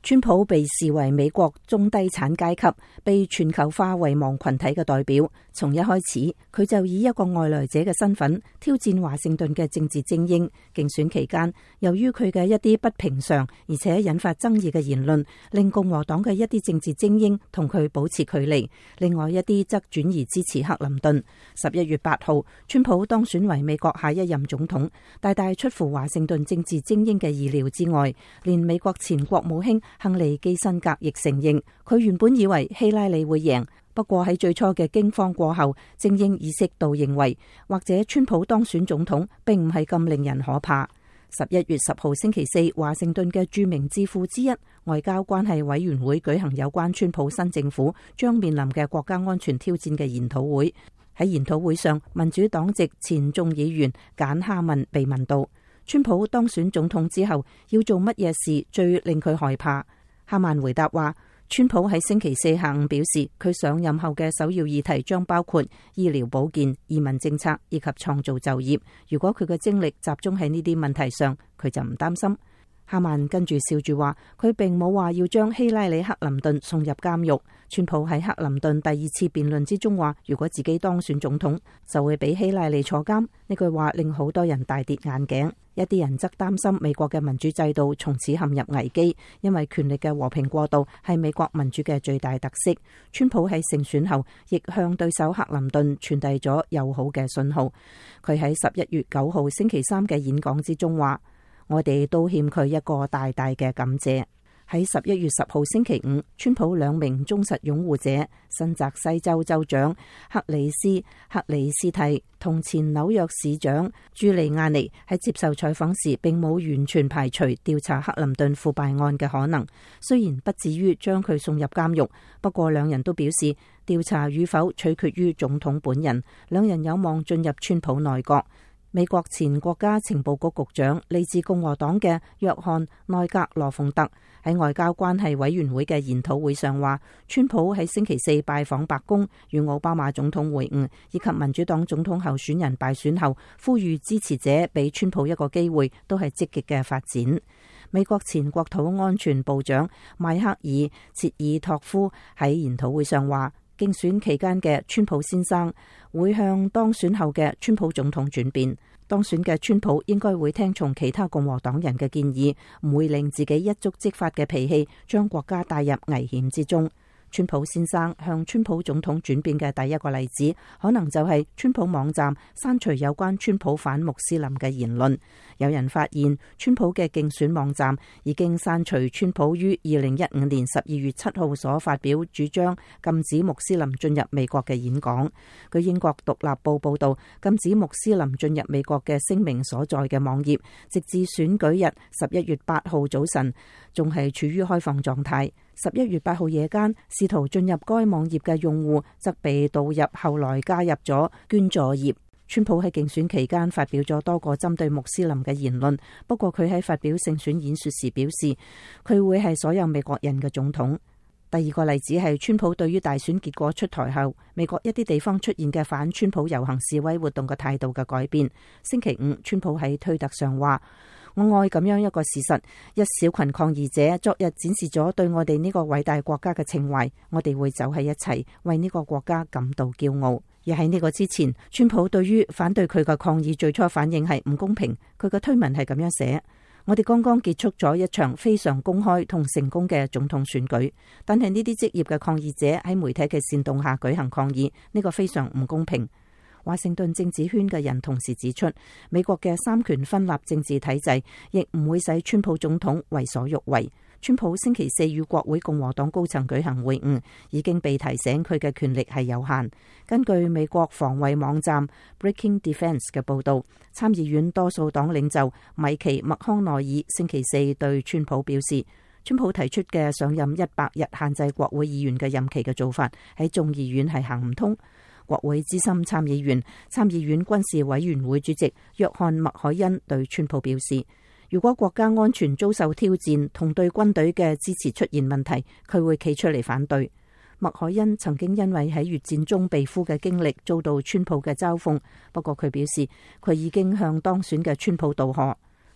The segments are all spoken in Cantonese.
川普被視為美國中低產階級、被全球化遺忘群體嘅代表。從一開始，佢就以一個外來者嘅身份挑戰華盛頓嘅政治精英。競選期間，由於佢嘅一啲不平常而且引發爭議嘅言論，令共和黨嘅一啲政治精英同佢保持距離。另外一啲則轉移支持克林頓。11月8號，川普當選為美國下一任總統，大大出乎華盛頓政治精英嘅意料之外。連美國前國務卿亨利基辛格亦承認，佢原本以為希拉里會贏，不過喺最初嘅驚慌過後，精英意識到認為，或者川普當選總統並唔係咁令人可怕。11月10號星期四，華盛頓嘅著名智庫之一外交關係委員會舉行有關川普新政府將面臨嘅國家安全挑戰嘅研討會。喺研討會上，民主黨籍前眾議員簡哈文被問到，川普當選總統之後要做乜嘢事最令佢害怕？哈曼回答話，川普喺星期四下午表示，佢上任後嘅首要議題將包括醫療保健、移民政策以及創造就業。如果佢嘅精力集中喺呢啲問題上，佢就唔擔心。哈曼跟住笑住話，佢並冇話要將希拉里克林頓送入監獄。川普喺克林頓第二次辯論之中話，如果自己當選總統，就會俾希拉里坐監。呢句話令好多人大跌眼鏡。一啲人則擔心美國嘅民主制度從此陷入危機，因為權力嘅和平過渡係美國民主嘅最大特色。川普喺勝選後，亦向對手克林頓傳遞咗友好嘅信號。佢喺11月9號星期三嘅演講之中話，我哋都欠佢一個大大嘅感謝。喺11月10號星期五，川普兩名忠實擁護者新澤西州州長克里斯蒂同前紐約市長朱利亞尼喺接受採訪時，並冇完全排除調查克林頓腐敗案嘅可能。雖然不至於將佢送入監獄，不過兩人都表示調查與否取決於總統本人。兩人有望進入川普內閣。美國前國家情報局局長嚟自共和黨嘅約翰內格羅鳳特喺外交關係委員會嘅研討會上話，川普喺星期四拜訪白宮與奧巴馬總統會晤，以及民主黨總統候選人敗選後呼籲支持者俾川普一個機會，都係積極嘅發展。美國前國土安全部長邁克爾切爾托夫喺研討會上話，競選期間嘅川普先生會向當選後嘅川普總統轉變。當選嘅川普應該會聽從其他共和黨人嘅建議，唔會令自己一觸即發嘅脾氣將國家帶入危險之中。川普先生向川普總統轉變嘅第一個例子，可能就係川普網站刪除有關川普反穆斯林嘅言論。有人發現川普嘅競選網站已經刪除川普於2015年12月7號所發表主張禁止穆斯林進入美國嘅演講。據英國獨立報報道，禁止穆斯林進入美國嘅聲明所在嘅網頁，直至選舉日11月8號早晨，仲係處於開放狀態。11月8號夜間，試圖進入該網頁嘅用戶則被導入後來加入咗捐助頁。川普喺競選期間發表咗多個針對穆斯林嘅言論，不過佢喺發表勝選演說時表示，佢會係所有美國人嘅總統。第二個例子係川普對於大選結果出台後，美國一啲地方出現嘅反川普遊行示威活動嘅態度嘅改變。星期五，川普喺推特上話，我愛咁樣一個事實，一小群抗議者昨日展示咗對我哋呢個偉大國家嘅情懷，我哋會走喺一齊，為呢個國家感到驕傲。而喺呢個之前，川普對於反對佢嘅抗議最初反應係唔公平，佢嘅推文係咁樣寫，我哋剛剛結束咗一場非常公開同成功嘅總統選舉，但係呢啲職業嘅抗議者喺媒體嘅煽動下舉行抗議，呢個非常唔公平。華盛頓政治圈嘅人同時指出，美國嘅三權分立政治體制亦唔會使川普總統為所欲為。川普星期四與國會共和黨高層舉行會晤，已經被提醒佢嘅權力係有限。根據美國防衛網站 Breaking Defense 嘅報道，參議院多數黨領袖米奇麥康奈爾星期四對川普表示，川普提出嘅上任100日限制國會議員嘅任期嘅做法喺眾議院係行唔通。國會資深參議員、參議院軍事委員會主席約翰麥凱恩對川普表示，如果國家安全遭受挑戰同對軍隊嘅支持出現問題，佢會企出嚟反對。麥凱恩曾經因為喺越戰中被俘嘅經歷遭到川普嘅嘲諷，不過佢表示佢已經向當選嘅川普道賀。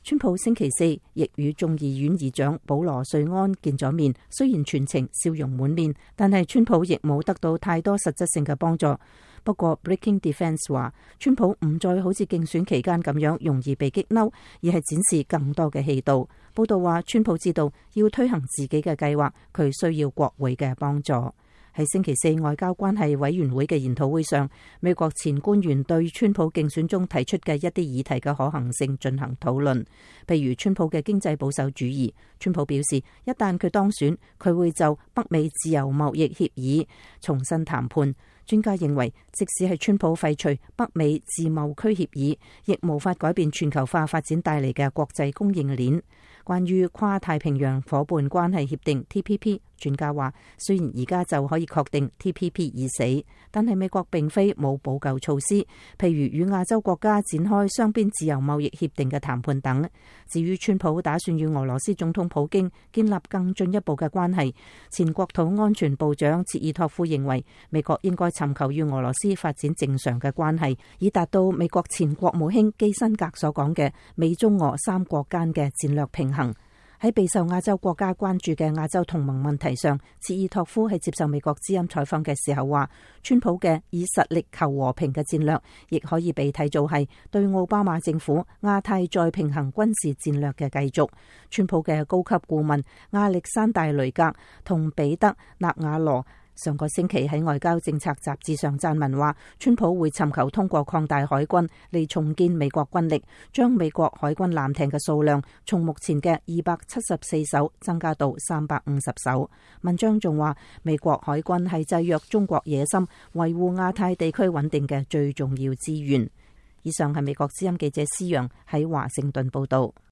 川普星期四亦與眾議院議長保羅瑞安見咗面，雖然全程笑容滿面，但係川普亦冇得到太多實質性嘅幫助。不過 Breaking Defense 話，川普唔再好似競選期間咁樣容易被激嬲，而係展示更多嘅氣度。報道話，川普知道要推行自己嘅計劃，佢需要國會嘅幫助。喺星期四外交關係委員會嘅研討會上，美國前官員對川普競選中提出嘅一啲議題嘅可行性進行討論，譬如川普嘅經濟保守主義。川普表示，一旦佢當選，佢會就北美自由貿易協議重新談判。專家認為，即使係川普廢除北美自貿區協議，亦無法改變全球化發展帶嚟嘅國際供應鏈。關於跨太平洋夥伴關係協定 TPP， 專家話，雖然而家就可以確定 TPP 已死，但係美國並非冇補救措施，譬如與亞洲國家展開雙邊自由貿易協定嘅談判等。至於川普打算與俄羅斯總統普京建立更進一步嘅關係，前國土安全部長切爾托夫認為，美國應該尋求與俄羅斯發展正常嘅關係，以達到美國前國務卿基辛格所講嘅美中俄三國間嘅戰略平衡。喺備受亞洲國家關注嘅亞洲同盟問題上，切爾托夫喺接受美國之音採訪嘅時候話，川普嘅以實力求和平嘅戰略，亦可以被睇做係對奧巴馬政府亞太再平衡軍事戰略嘅繼續。川普嘅高級顧問亞歷山大雷格同彼得納瓦羅上個星期喺外交政策雜誌上撰文話，川普會尋求通過擴大海軍嚟重建美國軍力，將美國海軍艦艇嘅數量從目前嘅274艘增加到350艘。文章仲話，美國海軍係制約中國野心、維護亞太地區穩定嘅最重要資源。以上係美國之音記者施洋喺華盛頓報道。